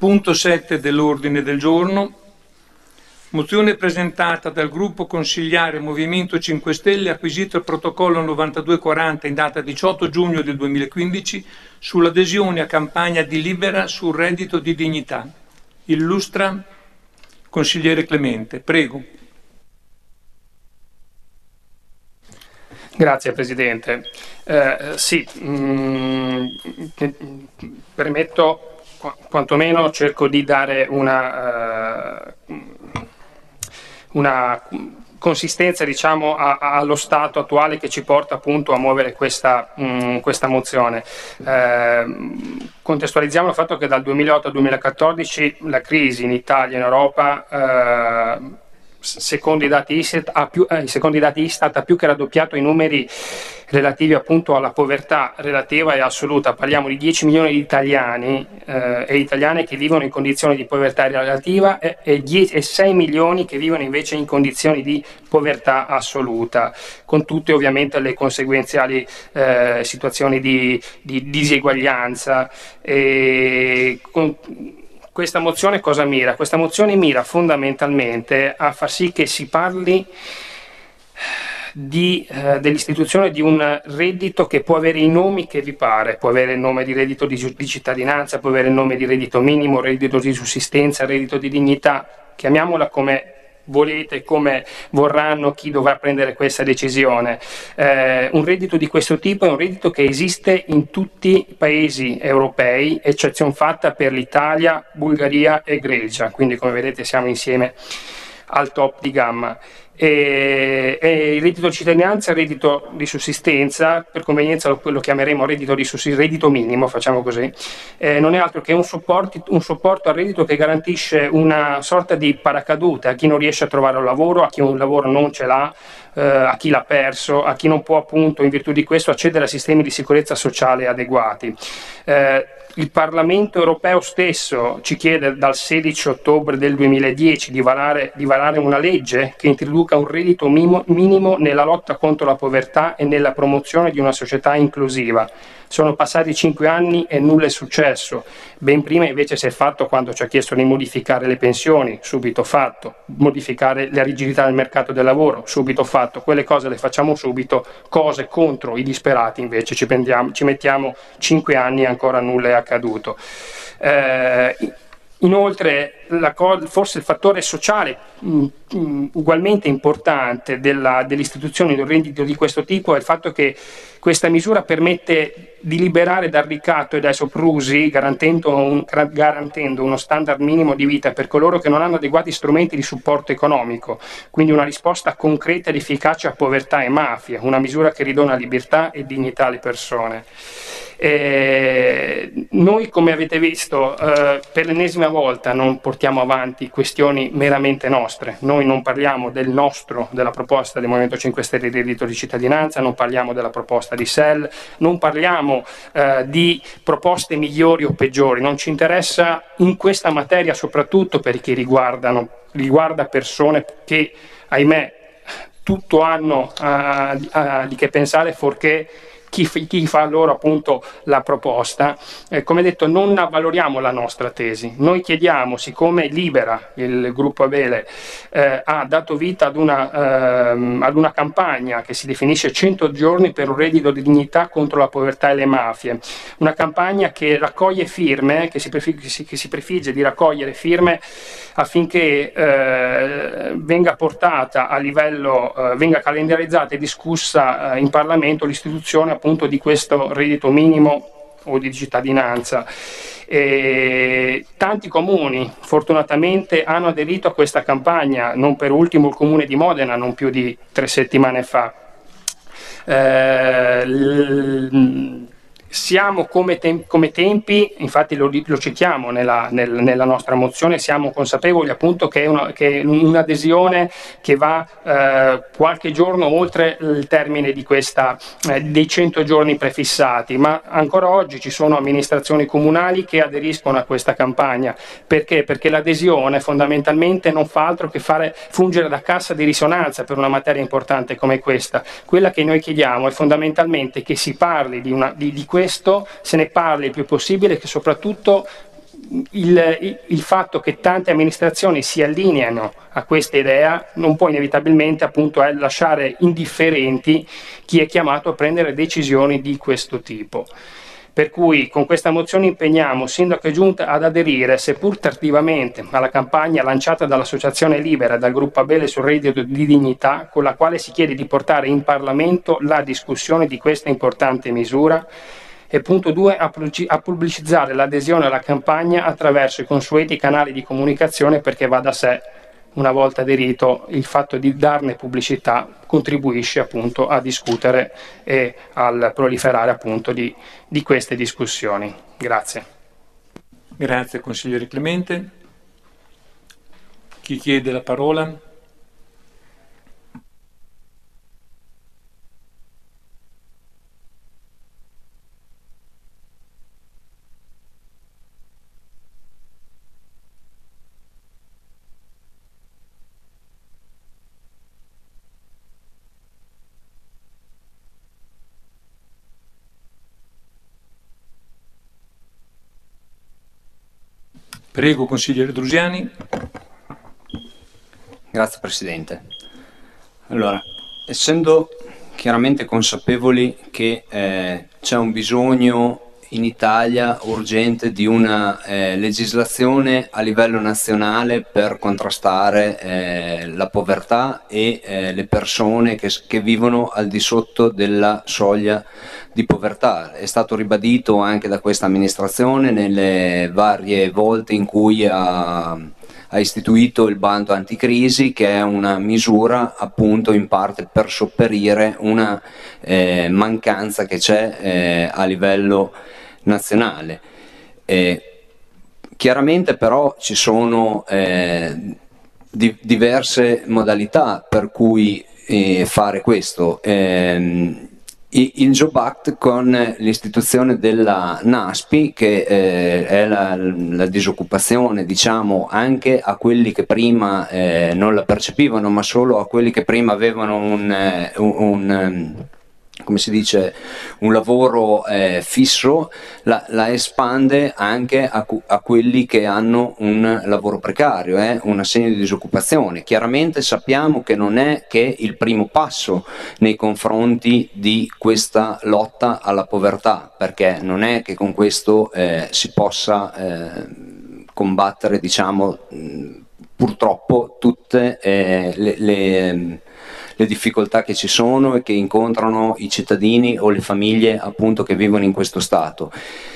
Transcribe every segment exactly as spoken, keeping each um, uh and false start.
Punto sette dell'ordine del giorno. Mozione presentata dal gruppo consigliare Movimento cinque Stelle, acquisito il protocollo novantadue quaranta in data diciotto giugno del duemilaquindici sull'adesione a campagna di Libera sul reddito di dignità. Illustra consigliere Clemente. Prego. Grazie Presidente. Eh, sì, mh, premetto, qu- quantomeno cerco di dare una, uh, una consistenza, diciamo, a, a, allo stato attuale che ci porta appunto a muovere questa, mh, questa mozione. Eh, contestualizziamo il fatto che dal duemilaotto al duemilaquattordici la crisi in Italia e in Europa, eh, secondo i dati Istat, ha più, eh, secondo i dati Istat ha più che raddoppiato i numeri relativi appunto alla povertà relativa e assoluta. Parliamo di dieci milioni di italiani eh, e italiane che vivono in condizioni di povertà relativa e, e, dieci, e sei milioni che vivono invece in condizioni di povertà assoluta, con tutte ovviamente le conseguenziali eh, situazioni di, di diseguaglianza. E con, Questa mozione cosa mira? Questa mozione mira fondamentalmente a far sì che si parli di, eh, dell'istituzione di un reddito che può avere i nomi che vi pare, può avere il nome di reddito di, di cittadinanza, può avere il nome di reddito minimo, reddito di sussistenza, reddito di dignità, chiamiamola come volete, come vorranno chi dovrà prendere questa decisione. Eh, un reddito di questo tipo è un reddito che esiste in tutti i paesi europei, eccezion fatta per l'Italia, Bulgaria e Grecia, quindi come vedete siamo insieme al top di gamma. E, e il reddito di cittadinanza e il reddito di sussistenza, per convenienza lo, lo chiameremo reddito di sussistenza, reddito minimo, facciamo così, eh, non è altro che un, un supporto al reddito che garantisce una sorta di paracadute a chi non riesce a trovare un lavoro, a chi un lavoro non ce l'ha, eh, a chi l'ha perso, a chi non può appunto in virtù di questo accedere a sistemi di sicurezza sociale adeguati. Eh, Il Parlamento europeo stesso ci chiede dal sedici ottobre del duemiladieci di varare, di varare una legge che introduca un reddito minimo, minimo nella lotta contro la povertà e nella promozione di una società inclusiva. Sono passati cinque anni e nulla è successo. Ben prima invece si è fatto quando ci ha chiesto di modificare le pensioni, subito fatto. Modificare la rigidità del mercato del lavoro, subito fatto. Quelle cose le facciamo subito, cose contro i disperati invece ci, prendiamo, ci mettiamo cinque anni e ancora nulla è accaduto. Eh, Inoltre, la co- forse il fattore sociale mh, mh, ugualmente importante della, dell'istituzione di un reddito di questo tipo è il fatto che questa misura permette di liberare dal ricatto e dai soprusi, garantendo, un, garantendo uno standard minimo di vita per coloro che non hanno adeguati strumenti di supporto economico, quindi una risposta concreta ed efficace a povertà e mafia, una misura che ridona libertà e dignità alle persone. Eh, noi, come avete visto, eh, per l'ennesima volta non portiamo avanti questioni meramente nostre. Noi non parliamo del nostro, della proposta del Movimento cinque Stelle di reddito di cittadinanza, non parliamo della proposta di S E L, non parliamo eh, di proposte migliori o peggiori. Non ci interessa in questa materia, soprattutto perché riguardano, riguarda persone che, ahimè, tutto hanno uh, uh, di che pensare fuorché Chi, chi fa loro appunto la proposta. Eh, come detto, non avvaloriamo la nostra tesi. Noi chiediamo, siccome Libera, il gruppo Abele, eh, ha dato vita ad una, ehm, ad una campagna che si definisce cento giorni per un reddito di dignità contro la povertà e le mafie, una campagna che raccoglie firme, che si, prefigge, che si, che si prefigge di raccogliere firme affinché eh, venga portata a livello, eh, venga calendarizzata e discussa eh, in Parlamento l'istituzione appunto di questo reddito minimo o di cittadinanza. E tanti comuni fortunatamente hanno aderito a questa campagna, non per ultimo il comune di Modena non più di tre settimane fa. Eh, l- Siamo come, tem- come tempi, infatti lo, lo citiamo nella, nel, nella nostra mozione, siamo consapevoli appunto che è, una, che è un'adesione che va eh, qualche giorno oltre il termine di questa, eh, dei cento giorni prefissati, ma ancora oggi ci sono amministrazioni comunali che aderiscono a questa campagna. Perché? Perché l'adesione fondamentalmente non fa altro che fare fungere da cassa di risonanza per una materia importante come questa. Quella che noi chiediamo è fondamentalmente che si parli di, una, di, di questo, se ne parli il più possibile, che soprattutto il, il, il fatto che tante amministrazioni si allineano a questa idea non può inevitabilmente appunto lasciare indifferenti chi è chiamato a prendere decisioni di questo tipo. Per cui con questa mozione impegniamo Sindaco e Giunta ad aderire, seppur tardivamente, alla campagna lanciata dall'Associazione Libera e dal Gruppo Abele sul reddito di dignità, con la quale si chiede di portare in Parlamento la discussione di questa importante misura. E punto due, a pubblicizzare l'adesione alla campagna attraverso i consueti canali di comunicazione, perché va da sé, una volta aderito, il fatto di darne pubblicità contribuisce appunto a discutere e al proliferare appunto di, di queste discussioni. Grazie. Grazie consigliere Clemente. Chi chiede la parola? Prego, consigliere Drusiani. Grazie Presidente. Allora, essendo chiaramente consapevoli che eh, c'è un bisogno in Italia urgente di una eh, legislazione a livello nazionale per contrastare eh, la povertà e eh, le persone che, che vivono al di sotto della soglia di povertà. È stato ribadito anche da questa amministrazione nelle varie volte in cui ha, ha istituito il bando anticrisi, che è una misura appunto in parte per sopperire una eh, mancanza che c'è eh, a livello nazionale. Eh, chiaramente però ci sono eh, di, diverse modalità per cui eh, fare questo. Eh, il Job Act con l'istituzione della NASPI, che eh, è la, la disoccupazione, diciamo, anche a quelli che prima eh, non la percepivano, ma solo a quelli che prima avevano un, eh, un, un come si dice, un lavoro eh, fisso, la, la espande anche a, a quelli che hanno un lavoro precario, eh, un assegno di disoccupazione. Chiaramente sappiamo che non è che il primo passo nei confronti di questa lotta alla povertà, perché non è che con questo eh, si possa eh, combattere, diciamo, purtroppo tutte eh, le, le le difficoltà che ci sono e che incontrano i cittadini o le famiglie appunto che vivono in questo stato.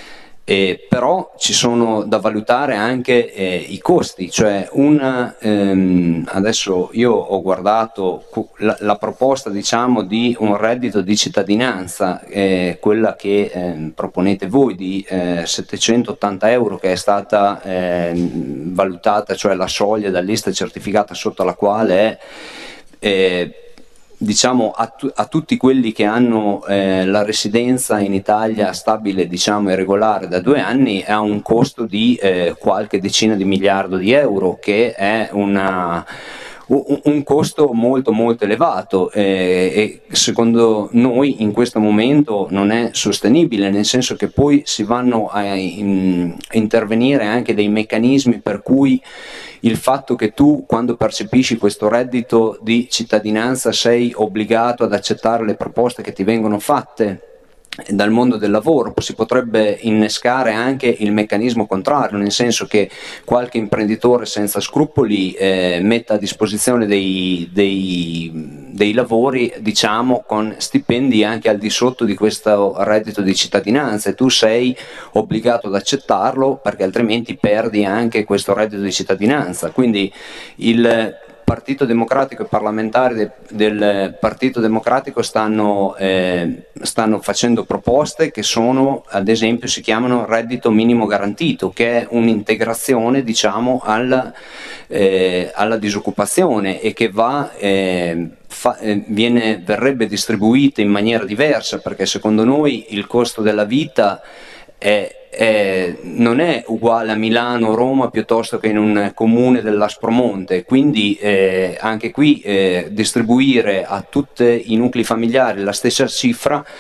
Eh, però ci sono da valutare anche eh, i costi, cioè una, ehm, adesso io ho guardato la, la proposta, diciamo, di un reddito di cittadinanza, eh, quella che eh, proponete voi di eh, settecentottanta euro, che è stata eh, valutata, cioè la soglia dall'I S T A certificata sotto la quale è eh, diciamo a, tu, a tutti quelli che hanno eh, la residenza in Italia stabile, diciamo, e regolare da due anni, ha un costo di eh, qualche decina di miliardo di euro, che è una, un, un costo molto molto elevato eh, e secondo noi in questo momento non è sostenibile, nel senso che poi si vanno a, in, a intervenire anche dei meccanismi per cui il fatto che tu, quando percepisci questo reddito di cittadinanza, sei obbligato ad accettare le proposte che ti vengono fatte dal mondo del lavoro, si potrebbe innescare anche il meccanismo contrario, nel senso che qualche imprenditore senza scrupoli eh, metta a disposizione dei, dei, dei lavori, diciamo, con stipendi anche al di sotto di questo reddito di cittadinanza, e tu sei obbligato ad accettarlo perché altrimenti perdi anche questo reddito di cittadinanza. Quindi il Partito Democratico e parlamentari de, del Partito Democratico stanno, eh, stanno facendo proposte che sono, ad esempio, si chiamano reddito minimo garantito, che è un'integrazione, diciamo, alla, eh, alla disoccupazione e che va, eh, fa, eh, viene, verrebbe distribuita in maniera diversa, perché secondo noi il costo della vita è Eh, non è uguale a Milano o Roma piuttosto che in un comune dell'Aspromonte, quindi eh, anche qui eh, distribuire a tutti i nuclei familiari la stessa cifra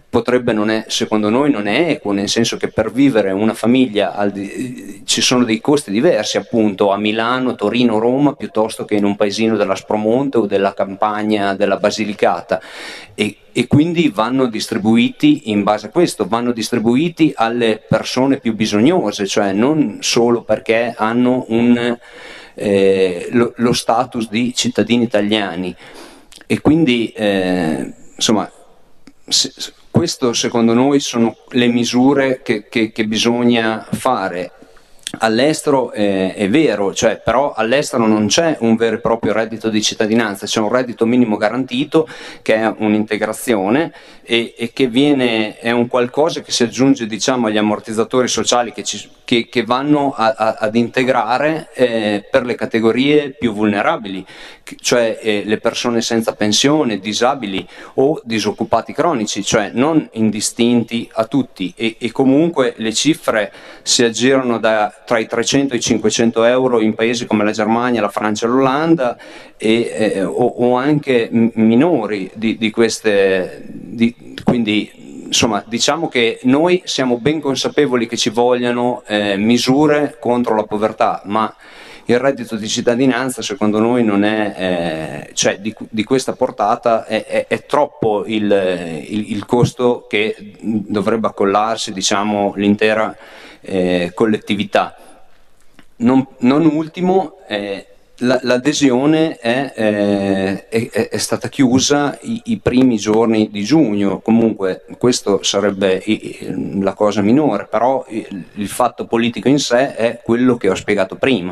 potrebbe non è, secondo noi non è equo, nel senso che per vivere una famiglia al di, ci sono dei costi diversi appunto a Milano, Torino, Roma piuttosto che in un paesino dell'Aspromonte o della campagna della Basilicata, e, e quindi vanno distribuiti in base a questo, vanno distribuiti alle persone più bisognose, cioè non solo perché hanno un, eh, lo, lo status di cittadini italiani. E quindi eh, insomma se, questo secondo noi sono le misure che, che, che bisogna fare. All'estero eh, è vero, cioè, però all'estero non c'è un vero e proprio reddito di cittadinanza, c'è un reddito minimo garantito che è un'integrazione e, e che viene, è un qualcosa che si aggiunge diciamo agli ammortizzatori sociali che, ci, che, che vanno a, a, ad integrare eh, per le categorie più vulnerabili, cioè eh, le persone senza pensione, disabili o disoccupati cronici, cioè non indistinti a tutti, e, e comunque le cifre si aggirano da tra i trecento e i cinquecento euro in paesi come la Germania, la Francia e l'Olanda, e, eh, o, o anche minori di, di queste, di, quindi insomma diciamo che noi siamo ben consapevoli che ci vogliano eh, misure contro la povertà, ma il reddito di cittadinanza secondo noi non è, eh, cioè di, di questa portata, è, è, è troppo il, il, il costo che dovrebbe accollarsi diciamo l'intera eh, collettività. Non, non ultimo, eh, la, l'adesione è, eh, è, è stata chiusa i, i primi giorni di giugno, comunque questo sarebbe i, la cosa minore, però il, il fatto politico in sé è quello che ho spiegato prima.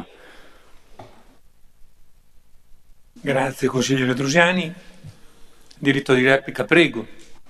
Grazie consigliere Drusiani. Diritto di replica, prego.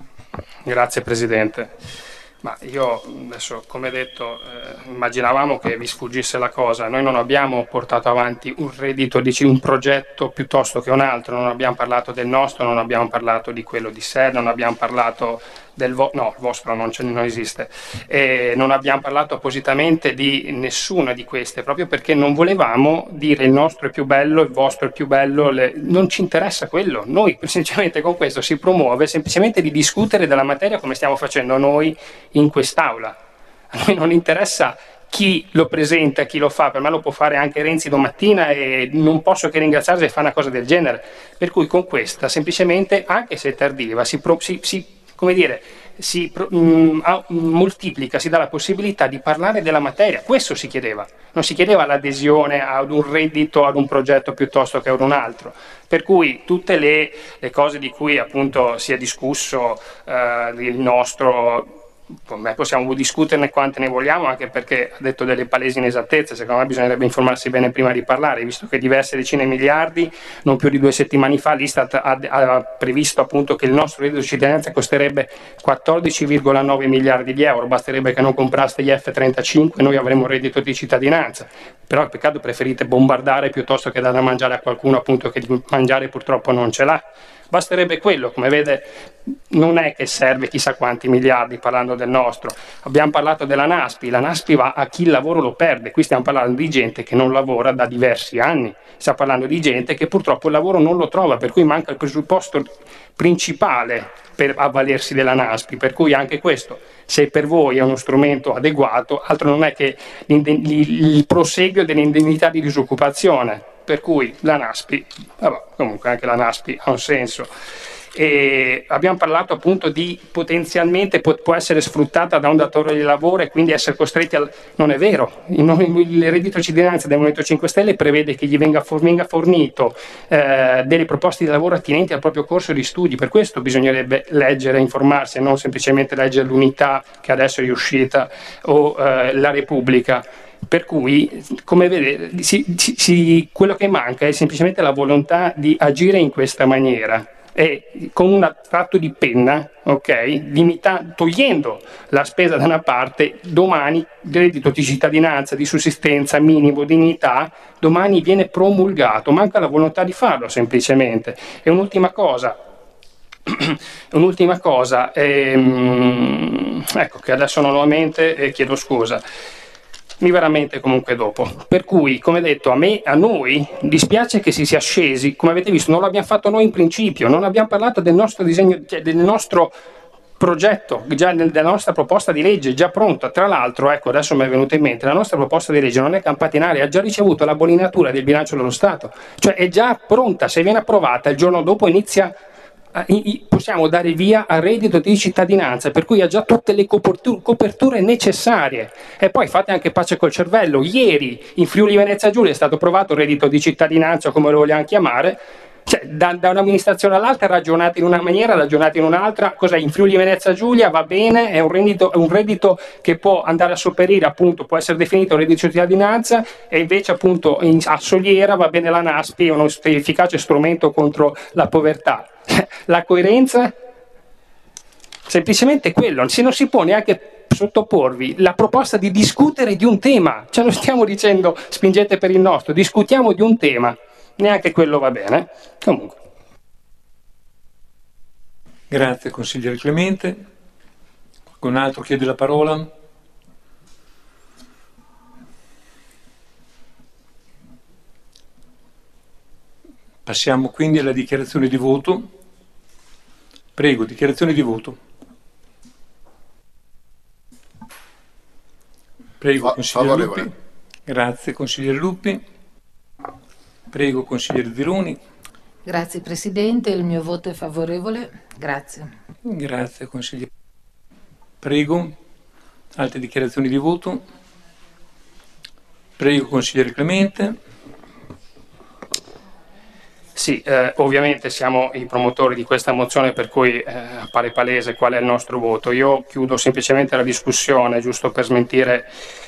Grazie Presidente. Ma io adesso, come detto, eh, immaginavamo che vi sfuggisse la cosa. Noi non abbiamo portato avanti un reddito, dici, un progetto piuttosto che un altro, non abbiamo parlato del nostro, non abbiamo parlato di quello di sé, non abbiamo parlato del vostro, no, il vostro non, non esiste, e non abbiamo parlato appositamente di nessuna di queste, proprio perché non volevamo dire il nostro è più bello, il vostro è più bello, le... non ci interessa quello. Noi semplicemente con questo si promuove semplicemente di discutere della materia come stiamo facendo noi in quest'aula. A noi non interessa chi lo presenta, chi lo fa, per me lo può fare anche Renzi domattina e non posso che ringraziarsi se fa una cosa del genere. Per cui con questa semplicemente, anche se tardiva, si, pro, si, si come dire, si mh, moltiplica, si dà la possibilità di parlare della materia. Questo si chiedeva, non si chiedeva l'adesione ad un reddito, ad un progetto piuttosto che ad un altro. Per cui tutte le, le cose di cui appunto si è discusso, eh, il nostro, possiamo discuterne quante ne vogliamo, anche perché ha detto delle palesi inesattezze. Secondo me bisognerebbe informarsi bene prima di parlare, visto che diverse decine di miliardi, non più di due settimane fa l'Istat ha, ha previsto appunto che il nostro reddito di cittadinanza costerebbe quattordici virgola nove miliardi di euro. Basterebbe che non compraste gli F trentacinque e noi avremmo un reddito di cittadinanza. Però il peccato, preferite bombardare piuttosto che dare da mangiare a qualcuno appunto che di mangiare purtroppo non ce l'ha. Basterebbe quello, come vede non è che serve chissà quanti miliardi parlando del nostro. Abbiamo parlato della NASPI, la NASPI va a chi il lavoro lo perde, qui stiamo parlando di gente che non lavora da diversi anni, stiamo parlando di gente che purtroppo il lavoro non lo trova, per cui manca il presupposto principale per avvalersi della NASPI, per cui anche questo, se per voi è uno strumento adeguato, altro non è che il proseguio dell'indennità di disoccupazione. Per cui la NASPI, vabbè, comunque anche la NASPI ha un senso. E abbiamo parlato appunto di potenzialmente può, può essere sfruttata da un datore di lavoro e quindi essere costretti al... Non è vero, il reddito di cittadinanza del Movimento cinque Stelle prevede che gli venga, for, venga fornito eh, delle proposte di lavoro attinenti al proprio corso di studi. Per questo bisognerebbe leggere, informarsi e non semplicemente leggere l'Unità che adesso è uscita o eh, la Repubblica. Per cui, come vedete, si, si, quello che manca è semplicemente la volontà di agire in questa maniera e con un tratto di penna, ok, limita, togliendo la spesa da una parte, domani il reddito di cittadinanza, di sussistenza, minimo, dignità, domani viene promulgato, manca la volontà di farlo semplicemente. E un'ultima cosa, un'ultima cosa, ehm, ecco che adesso non ho a mente e chiedo scusa. Mi veramente comunque dopo. Per cui, come detto, a me, a noi dispiace che si sia scesi, come avete visto, non l'abbiamo fatto noi in principio, non abbiamo parlato del nostro disegno, cioè del nostro progetto già nella nostra proposta di legge, già pronta. Tra l'altro, ecco, adesso mi è venuto in mente, la nostra proposta di legge non è campata in aria, ha già ricevuto la bollinatura del bilancio dello Stato, cioè è già pronta. Se viene approvata il giorno dopo inizia, possiamo dare via al reddito di cittadinanza, per cui ha già tutte le coperture, coperture necessarie. E poi fate anche pace col cervello. Ieri in Friuli Venezia Giulia è stato approvato il reddito di cittadinanza, come lo vogliamo chiamare. Cioè, da, da un'amministrazione all'altra ragionate in una maniera, ragionate in un'altra. Cos'è? In Friuli Venezia Giulia va bene, è un reddito, è un reddito che può andare a sopperire, appunto, può essere definito reddito di cittadinanza, e invece appunto in, a Soliera va bene la NASPI, è uno efficace strumento contro la povertà. La coerenza? Semplicemente quello, se non si può neanche sottoporvi la proposta di discutere di un tema, cioè non stiamo dicendo spingete per il nostro, discutiamo di un tema. Neanche quello va bene. Comunque. Grazie consigliere Clemente. Qualcun altro chiede la parola? Passiamo quindi alla dichiarazione di voto. Prego, dichiarazione di voto. Prego, consigliere Lupi. Grazie, consigliere Lupi. Prego, consigliere Zironi. Grazie Presidente, il mio voto è favorevole. Grazie. Grazie, consigliere. Prego, altre dichiarazioni di voto. Prego, consigliere Clemente. Sì, eh, ovviamente siamo i promotori di questa mozione, per cui eh, appare palese qual è il nostro voto. Io chiudo semplicemente la discussione, giusto per smentire.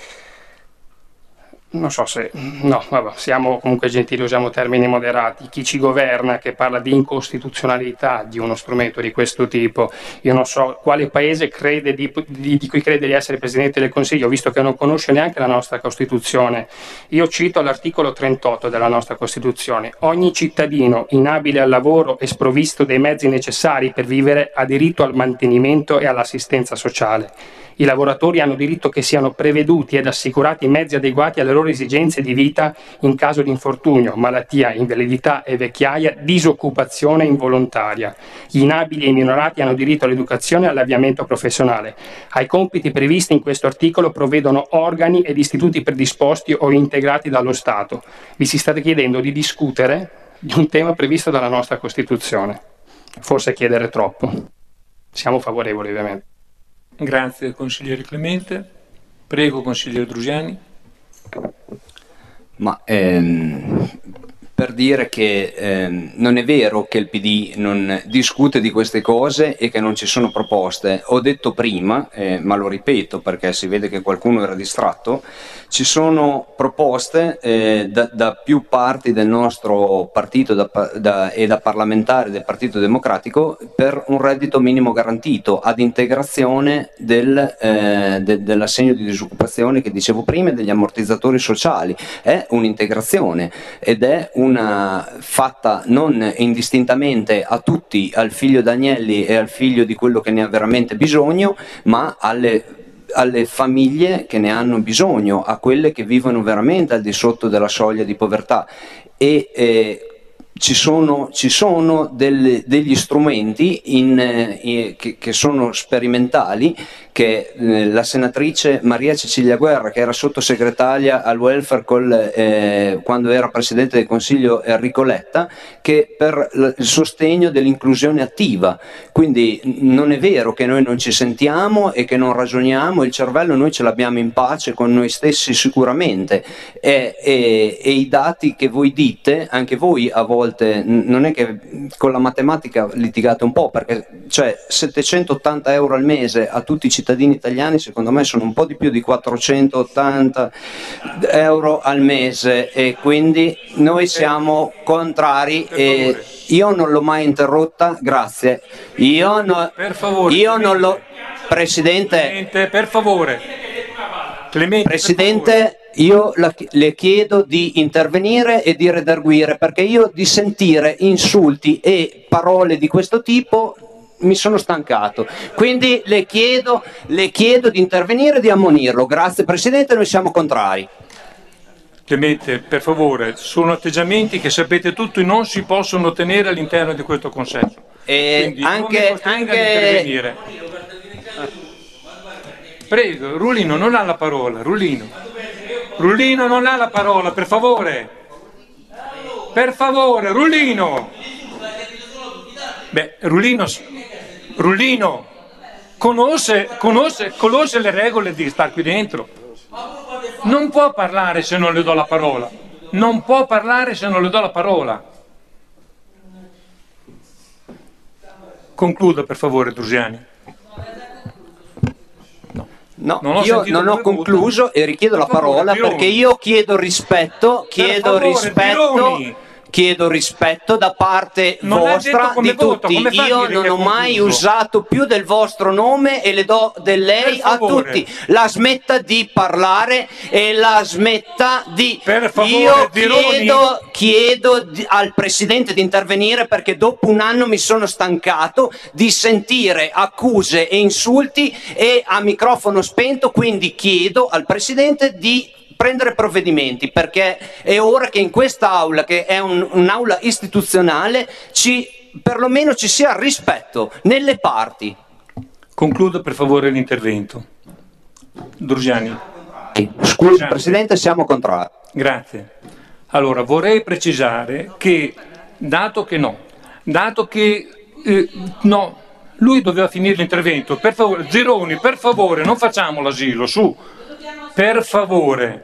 Non so se, no, vabbè, siamo comunque gentili, usiamo termini moderati. Chi ci governa che parla di incostituzionalità di uno strumento di questo tipo, io non so quale paese crede di, di, di cui crede di essere Presidente del Consiglio, visto che non conosce neanche la nostra Costituzione. Io cito l'articolo trentotto della nostra Costituzione: ogni cittadino inabile al lavoro e sprovvisto dei mezzi necessari per vivere ha diritto al mantenimento e all'assistenza sociale. I lavoratori hanno diritto che siano preveduti ed assicurati mezzi adeguati alle loro esigenze di vita in caso di infortunio, malattia, invalidità e vecchiaia, disoccupazione involontaria. Gli inabili e i minorati hanno diritto all'educazione e all'avviamento professionale. Ai compiti previsti in questo articolo provvedono organi ed istituti predisposti o integrati dallo Stato. Vi si state chiedendo di discutere di un tema previsto dalla nostra Costituzione. Forse chiedere troppo. Siamo favorevoli, ovviamente. Grazie consigliere Clemente. Prego consigliere Drusiani. Ma ehm, per dire che ehm, non è vero che il P D non discute di queste cose e che non ci sono proposte. Ho detto prima, eh, ma lo ripeto perché si vede che qualcuno era distratto, ci sono proposte eh, da, da più parti del nostro partito da, da, e da parlamentari del Partito Democratico per un reddito minimo garantito ad integrazione del, eh, de, dell'assegno di disoccupazione che dicevo prima e degli ammortizzatori sociali. È un'integrazione ed è una fatta non indistintamente a tutti, al figlio d'Agnelli e al figlio di quello che ne ha veramente bisogno, ma alle alle famiglie che ne hanno bisogno, a quelle che vivono veramente al di sotto della soglia di povertà. E eh, ci sono, ci sono delle, degli strumenti in, eh, che, che sono sperimentali, che eh, la senatrice Maria Cecilia Guerra, che era sottosegretaria al welfare col, eh, quando era Presidente del Consiglio Enrico Letta, che per il sostegno dell'inclusione attiva. Quindi non è vero che noi non ci sentiamo e che non ragioniamo, il cervello noi ce l'abbiamo in pace con noi stessi sicuramente, e, e, e i dati che voi dite, anche voi a volte, non è che con la matematica litigate un po', perché cioè settecentottanta euro al mese a tutti i cittadini italiani secondo me sono un po' di più di quattrocentottanta euro al mese, e quindi noi siamo contrari. E io non l'ho mai interrotta, grazie. Io, no, per favore, io non l'ho, Presidente, Clemente, per favore. Clemente, Presidente, per favore. Io la, le chiedo di intervenire e di redarguire, perché io di sentire insulti e parole di questo tipo mi sono stancato, quindi le chiedo, le chiedo di intervenire e di ammonirlo. Grazie Presidente, noi siamo contrari. Clemente, per favore, sono atteggiamenti che sapete tutti non si possono tenere all'interno di questo consesso. E quindi anche, non mi costringa ad anche... intervenire. prego, Rullino non ha la parola, Rullino. Rullino non ha la parola, per favore. Per favore, Rullino. Beh, Rullino, Rullino conosce, conosce, conosce le regole di star qui dentro. Non può parlare se non le do la parola. Non può parlare se non le do la parola. Concluda, per favore, Drusiani. No, non io non ho concluso voto. E richiedo la favore, parola Tironi. Perché io chiedo rispetto, chiedo favore, rispetto, Tironi. chiedo rispetto da parte non vostra di voto, tutti. Io non ho mai concluso? usato più del vostro nome e le do del lei a tutti. La smetta di parlare e la smetta di... Per favore, io Tironi. chiedo, chiedo di, al Presidente di intervenire perché dopo un anno mi sono stancato di sentire accuse e insulti e a microfono spento, quindi chiedo al Presidente di prendere provvedimenti, perché è ora che in quest'aula, che è un, un'aula istituzionale, ci, perlomeno ci sia rispetto nelle parti. Concluda per favore l'intervento. Drusiani. Scusi Drusiani. Presidente, siamo contrari. Grazie. Allora, vorrei precisare che, dato che no, dato che eh, no, lui doveva finire l'intervento, per favore, Zironi, per favore, non facciamo l'asilo, su, per favore.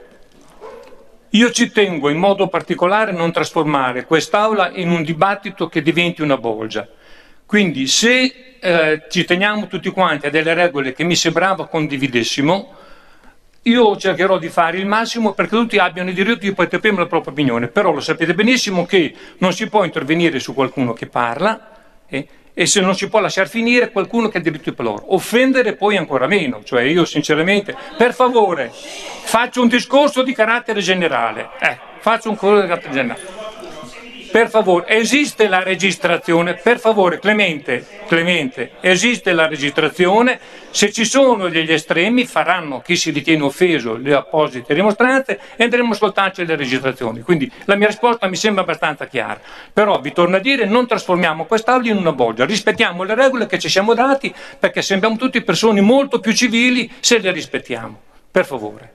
Io ci tengo in modo particolare a non trasformare quest'Aula in un dibattito che diventi una bolgia. Quindi se eh, ci teniamo tutti quanti a delle regole che mi sembrava condividessimo, io cercherò di fare il massimo perché tutti abbiano il diritto di poter esprimere la propria opinione, però lo sapete benissimo che non si può intervenire su qualcuno che parla eh, e se non si può lasciar finire qualcuno che ha il diritto di parlare. Offendere poi ancora meno, cioè io sinceramente, per favore, faccio un discorso di carattere generale, eh, faccio un discorso di carattere generale. Per favore, esiste la registrazione, per favore Clemente, Clemente, esiste la registrazione, se ci sono degli estremi faranno chi si ritiene offeso le apposite dimostranze e andremo a ascoltarci le registrazioni. Quindi la mia risposta mi sembra abbastanza chiara, però vi torno a dire non trasformiamo quest'Aula in una bolgia, rispettiamo le regole che ci siamo dati perché sembriamo tutti persone molto più civili se le rispettiamo, per favore.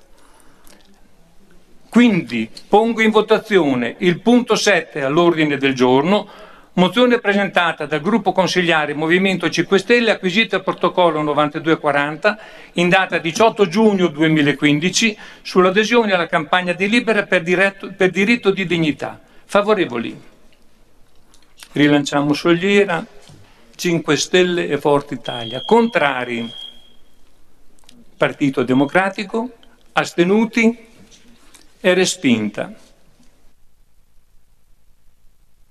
Quindi pongo in votazione il punto sette all'ordine del giorno, mozione presentata dal gruppo consigliare Movimento cinque Stelle acquisita il protocollo novantadue quaranta in data diciotto giugno duemilaquindici sull'adesione alla campagna di Libera per, diretto, per diritto di dignità. Favorevoli? Rilanciamo Soliera, cinque Stelle e Forza Italia. Contrari? Partito Democratico? Astenuti? È respinta.